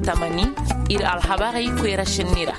tamani ir alhabari kwera shinira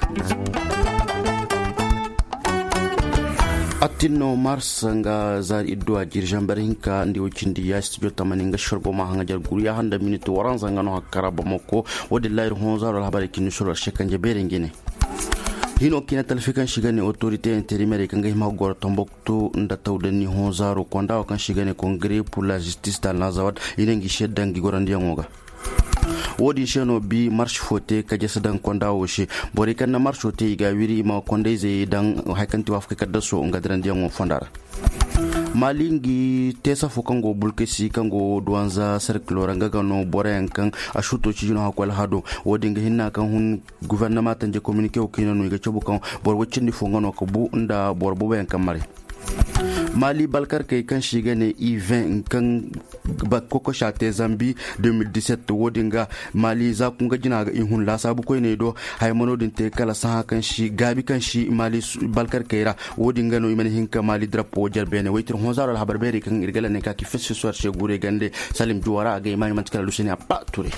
Atino Mars nga zar idua jirjambar hinka ndi wikindi ya studio tamani nga shorgo ma hanga jar guriya handa minuto waranza nga no hakara bamoko wadillahi honzar alhabari kinusura shekanje berengene hino kina talfikan shigane autorité intérimaire kan ga ma gor Tombouctou nda tawdani honzaro konda kan shigane congrès pour la justice dans l'Azawad inengi sheddangi gorandi ngoga wodi sheno bi marche fote kaje sadan konda woshe bori kan na marche fote ga wiri ma konde ze dan haykanti wafka kaddaso ngadran diango fondara malingi tesa fokango bulkesi kango duanza cercle rangaga no boren kan ashuto chino hakwal hado wodi nga hinna kan hun gouvernement tanje communiquer okina no ga chobu kan bor wacindi fongano ko bu nda bor bo ben kamare Mali Balkar kay kan shigane E20 kan bakoko shate Zambi 2017 wodinga Mali za kunga jina ga ihun la sabu koy ne do hay monodin te kala sa kan shi gabi kan shi Mali Balkar kayra wodinga no imani hinka Mali drapo jarbene waitir honzaro al habarberi kan irgala ne ka ki fessi soir che gure gande Salim Juwara ga imani mantikala luseni apa ture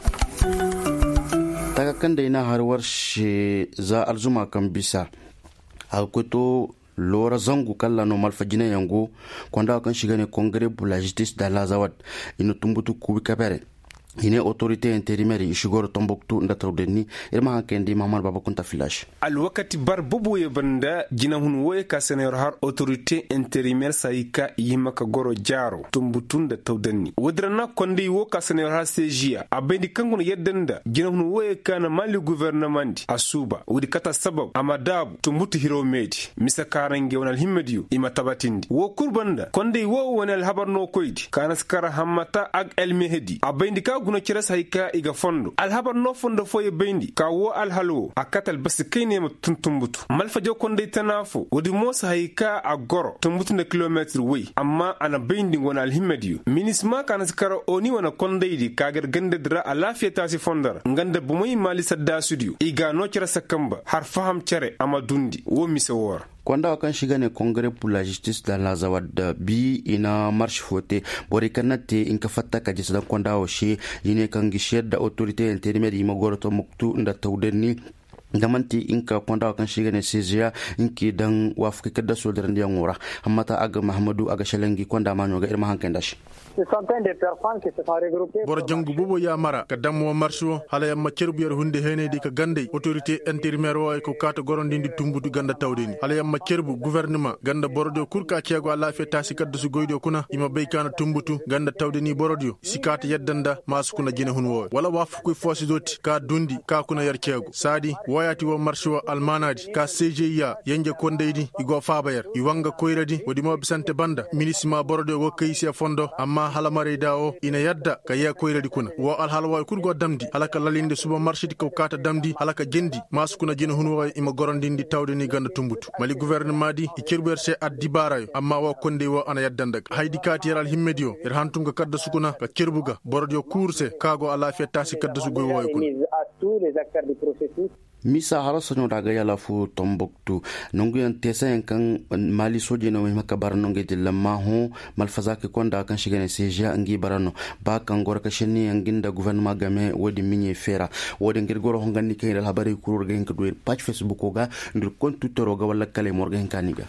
taga kan da ina harwar shi za alzuma kan bisa alkoto lora zangu kala no malfajina yango kwanda kan shigane congrès pour la justice dans l'Azawad ino tumbutu kubi kabere ine autorité intérimaire ishigoro Tombouctou nda tawdeni irma hankendi Mahamad Baba Kunta Flash al wakati bar bubu yebanda jina hun woy ka senior har autorité intérimaire saika yimaka goro jaro Tombouctou nda tawdeni wodrana kondi wo ka senior har CGA abendi kangun yeddenda jina hun woy kana Mali gouvernement asuba wudi kata sabab amadabu Tombouctou hiromedi misa karange wonal himmediyo ima tabatindi wo kurbanda kondi wo wonal habarno koydi kana skara hammata ag el mehdi abendi ka guna kira saika iga fondo alhabar no fondo foye bendi ka wo alhalo akatal bas kayne tuntumbutu malfajo konde tanafo wodi mo saika agoro tumbutu na kilometer wi amma ana bendi wona alhimmediyo minisma kana skara oni wana konde di kagar gande dra alafiya tasi fondar ngande bumoy mali sadda studio iga no kira sakamba har faham cere amadundi wo misawor kwanda kan shigane congrès pour la justice dans l'Azawad bi ina marche fote bori kanate inka fatta ka jisa kwanda o shi yine kan gishiyar da autorité intérimaire yi magoro Tombouctou nda tawdeni gamanti inka kwanda kan shigane CGA inki dan wafka kadda sodaran diyan wora amma ta aga Mahamadou aga shalangi kwanda manyo ga irma hankan dashi bor jangu bubo ya mara ka dammo marcho hala yamma cerbiyar hunde hene di ka gande autorité intérimaire wa ko kata gorondindi tumbudu ganda tawdeni hala yamma cerbu gouvernement ganda bordo kurka ciego ala fe tasi kadda su goydo kuna ima beykana tumbutu ganda tawdeni bordo sikata yeddanda masu kuna jine hun wo wala wafu ko fosi doti ka dundi ka kuna yar ciego sadi wayati wo marcho almanadi ka CGA yenge kondeydi igo fabayar iwanga koyradi wodi mo bisante banda minisma bordo go kaysi fondo amma halamare dawo ina yadda ka ya koyradi kuna wo alhalwa kurgo damdi halaka lalinde suba marché ko kata damdi halaka jendi masu kuna jina hunwa ima gorondindi tawdeni ganda tumbutu Mali gouvernement di ikirberse addi barayo amma wo konde wo ana yaddanda haydi kati yaral himmedio er hantunga kadda sukuna ka kirbuga bordio course kago ala fe tasi kadda su goy wo kuna misa harasanyo daga yala fu Tombouctou nonguyan tesa kan Mali soje no maka barano ngede lamma ho malfaza ke konda kan shigane CGA ngi barano ba kan gor ka shenni nginda gouvernement game wodi minye fera wodi ngir goro hongani kay dal habari kurur ga henka do page Facebook ga ndir compte Twitter ga wala kale morga henkaniga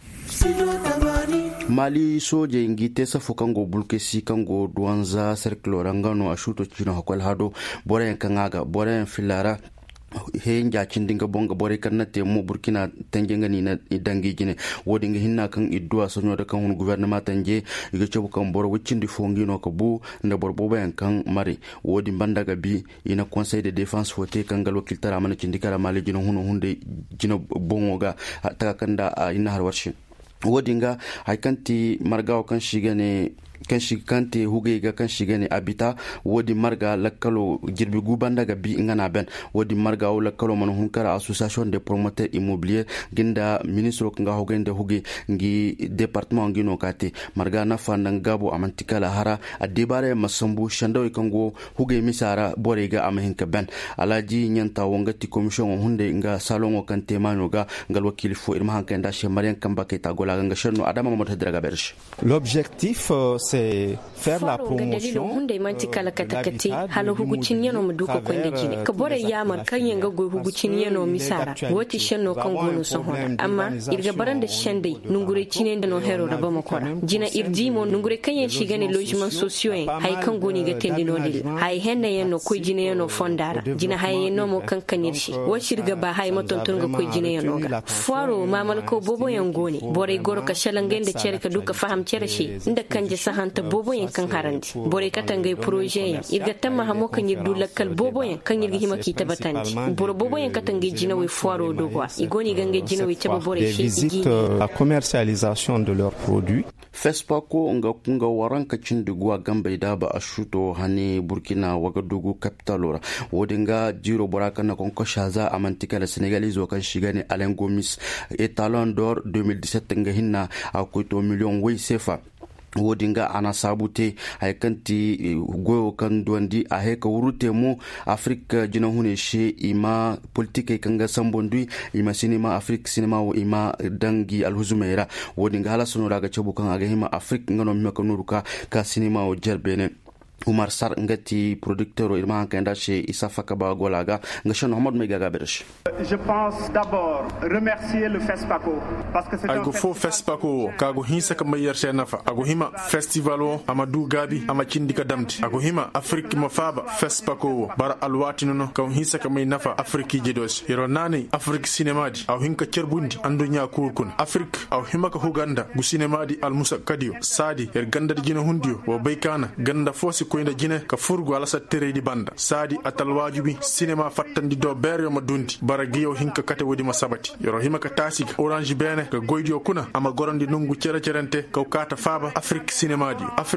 Mali soje ngi tesa fukango bulkesi kango duanza cercle rangano ashuto chino hakwal hado bore kangaga bore filara he njacin dinga bonga bore kannate mo Burkina tangenga ni na dangi jine wodi nga hinna kan idwa sonyo da kan gouvernement tanje iga cebu kan bor wuccindi fongino ko bu nda bor bo bayan kan mari wodi bandaga bi ina conseil de défense fote kan gal wakil tara mana cindikara Mali jino huno hunde jino bongoga ta kanda ina har warshi wodi nga haykanti margaw kan shigane kan shi kante huge ga kan shiga ne abita wodi marga lakalo girbi gubanda ga bi ngana ben wodi marga o lakalo man hunkara association des promoteurs immobiliers ginda ministre ko nga hogende huge ngi département ngino kate marga na fanda ngabo amantikala hara adibare masambu shandaw kango huge misara borega amahinka ben alaji nyanta wongati commission hunde nga salon kante manoga ngal wakil fo irma hankanda she marian kamba ke tagola nga shanno adama mamadou draga berche. L'objectif c'est c'est faire la promotion de l'habitat halo hugucin yano muduka ko ndijine ka bore yamar kan yanga go hugucin yano misara woti shenno kan gono so hoda amma irga baranda shende nungure cine da no hero da bama kora jina irjimo nungure kanyen shigane logement sociaux en hay kan goni ga tendino dil hay henda yano ko jine yano fondara jina hay no mo kan kanirshi wo shirga ba hay matonton ga ko jine yano ga faro mamal ko bobo yan goni bore goro ka shalangende cere ka duka faham cere shi inda kanje sahanta bobo yan kan harandi bore katangay projet irga tamma hamo kan yirdu lakkal bobo yan kan yirga hima kita batandi boro bobo yan katangay jina we foiro dogwa igoni gange jina we chaba bore shi la commercialisation de leurs produits. Fespaco nga kunga waranka cindigwa gambe daba ashuto hani Burkina Wagadugu capitalora wodinga jiro boraka na konko shaza amantika la Senegalese wakan shigane Alain Gomis et Talon d'Or 2017 nga hinna akoito million way sefa wodinga ana sabute ay kanti goyo kan dondi a heka wurute mu Afrique jina hune she ima politique kanga sambondui ima cinema Afrique cinema wo ima dangi alhuzumeira wodinga hala sono daga chabu kan aga hima Afrique ngano mi ka nuruka ka cinema wo jerbene Umar Sar ngati producteur irma kanda chez Issa Fakaba Golaga ngashon Mohamed Megaga Berch. Je pense d'abord remercier le FESPACO parce que c'est un fo FESPACO kago hinsa ka mayer nafa ago hima festivalo Amadou Gabi amachindika damti ago hima Afrique mafaba FESPACO bara alwati nono ka hinsa ka may nafa Afrique jedos yero nani Afrique cinéma di aw hinka cerbundi andunya kurkun Afrique aw hima ka Uganda gu cinéma di al Musa Kadio Sadi er ganda di jina hundio wo baykana ganda fosi koyna jine ka furgo ala sa tere di banda Sadi atal wajibi cinéma fattandi do beryo ma dundi bara giyo hinka kate wodi ma sabati yoro hima ka tasika orange bene ka goydio kuna ama gorondi nungu cerente ka kata faba Afrique cinéma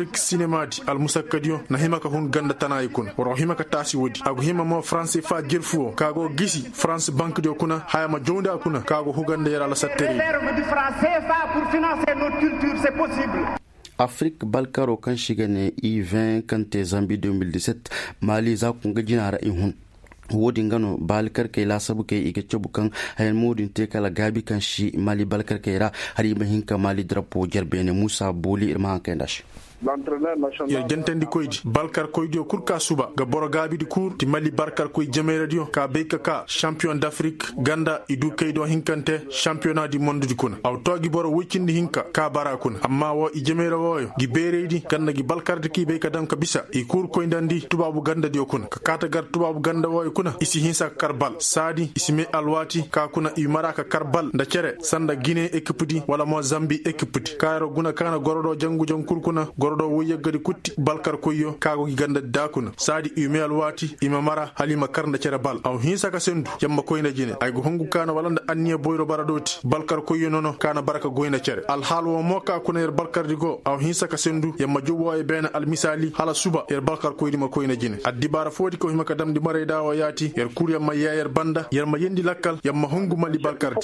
di al Musa Kadio na hima ka hun ganda tanay kun woro hima ka tasi wodi ago hima mo France fa jelfuo kago gisi France banque dio kuna haya ma jonda kuna kago hugande yara la sa tere du franc CFA pour financer notre culture c'est possible. Afrique Balkaro kan shigane I20 kante Zambie 2017 Mali za kunga jinara ihun wodi ngano balkar kai la sabu kai ike cebukan hayan modin te kala gabi kan shi Mali balkar kai ra hari mahinka Mali drapo jerbene Musa Boli irma kan dash l'entraîneur national ya jantandi koydi balkar koydio kurka suba ga boro gabi di kur ti Mali barkar koy jame radio ka beka ka champion d'Afrique ganda idu kaydo hinkante championnat du monde di kuna aw togi boro wikindi hinka ka bara kuna amma wo I jame woyo gi bereydi ganda gi balkar di ki beka dam ka bisa I kur koy ndandi tubabu ganda di kuna ka kata gar tubabu ganda woyo kuna isi hinsa karbal Sadi isime alwati ka kuna I maraka karbal nda cere sanda Guinée équipe wala mo Zambie équipe kairo guna kana gorodo jangu jangur kuna do woyegadi kutti balkar koyo kago ganda dakuna Sadi email wati imamara halima karnda cere bal aw hinsa ka sendu yamma koyna jine ay go hongu kana walanda anniya boyro baradoti balkar koyo nono kana baraka goyna cere al halwo moka kuna yer balkar digo aw hinsa ka sendu yamma jobo e bena al misali hala suba yer balkar koydi ma koyna jine addi bara fodi ko himaka damdi mare dawo yati yer kurya ma yayer banda yer ma yendi lakkal yamma hongu Mali balkar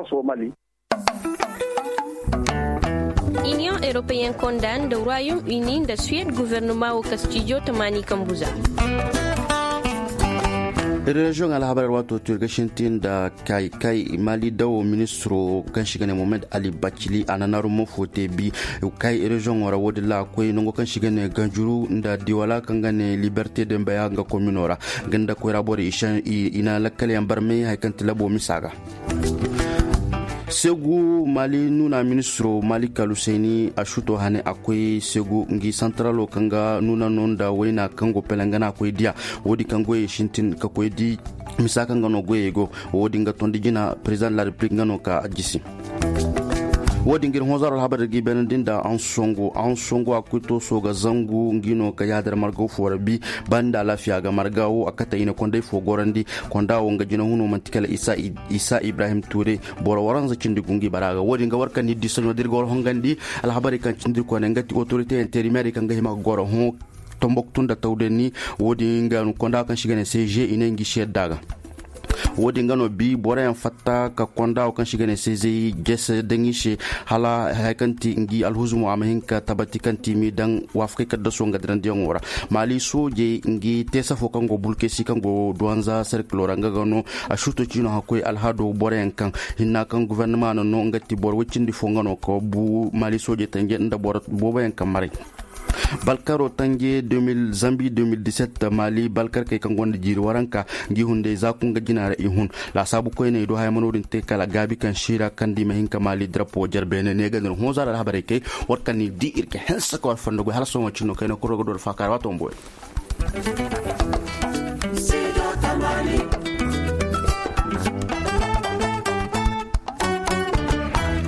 Union européenne condamne le Royaume-Uni de Suède gouvernement au Castillo Tamani Kambuza. Region alhabar wato turgashintin da kai Mali dawo ministro kan shiga ne Mohamed Ali Bachili ananaru mofote bi kai region wara wodilla koy nongo kan shiga ne ganjuru da diwala kan gane liberté de mbaya ga communora ganda ko rabore ina lakkale ambarme hay kan tilabo misaga Segu Mali nuna ministro Mali Kaluseni ashuto hane akwai segu ngi centralo kanga nuna nonda wena kango pelangana akwai dia wodi kango shintin ka koy di misaka ngano goyego wodi ngatondi jina president la republique ngano ka ajisi wodi ngir hozaro habar gi benendin da an songo akuto soga zangu ngino ka yadar margo fora bi banda lafiya ga margawo akata ina konde fo gorandi kondawo ngajina huno mantikala Isa Ibrahim Touré boro waran za cindi gungi baraga wodi nga warkan ni disonyo dirgol hongandi al habari kan cindi ko ne ngati autorité intérimaire kan ga hima goro ho Tombouctou da tawdeni wodi nga konda kan shigane CG ina ngi sheddaga wodi ngano bi bora fatta ka konda kan shigane CG gese dengishe hala hakanti ngi alhuzumu amahinka tabati kanti mi dan wafke kadda so ngadran diongora Mali soje ngi tesa fo kango bulke sikango douanza cercle ranga gano ashuto chino hakoy alhado bora kan hinna kan gouvernement no ngati bor wicindi fo ngano ko bu Mali soje tange nda bora boba en kamare balkaro tange Zambie 2017 Mali balkar kai kan gonda jiri waranka gi hunde za kun ga jinara ihun la sabu ko ne do hay manodin te kala gabi kan shira kan di mahin kamali drapo jarbene ne ga no hozara habare kai wat kan ni di irke hensa ko fando go halso mo chino kai no ko rogo do fakar wato mboy